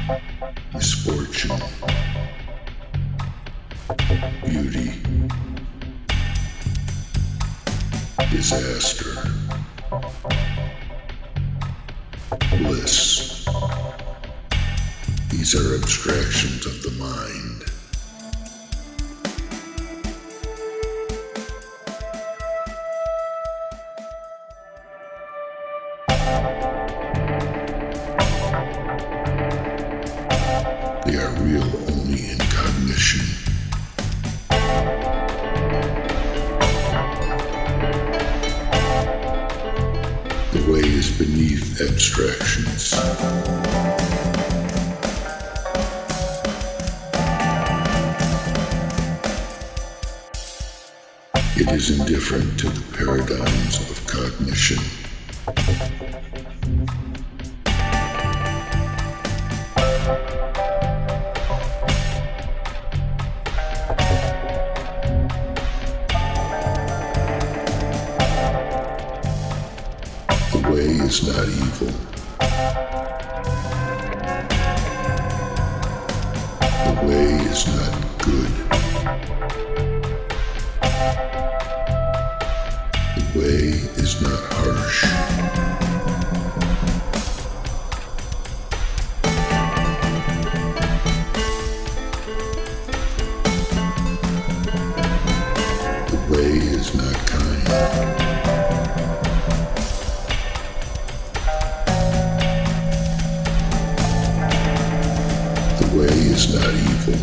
misfortune, beauty, disaster, bliss. These are abstractions of the mind. They are real only in cognition. The way is beneath abstractions. It is indifferent to the paradigms of cognition. The way is not evil. The way is not good. The way is not harsh. The way is not kind. The way is not evil.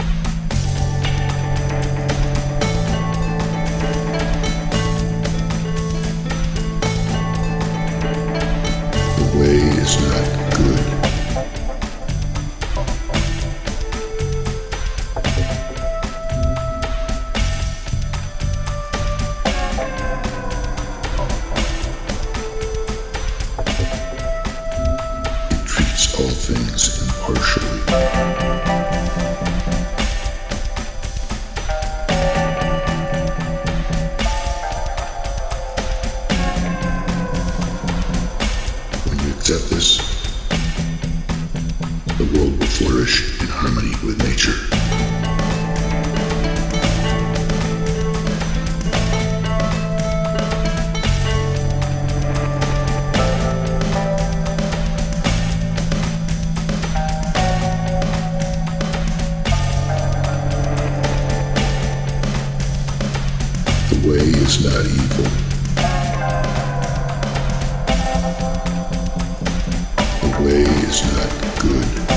The way is not good. It treats all things impartially. When you accept this, the world will flourish in harmony with nature. The way is not evil. The way is not good.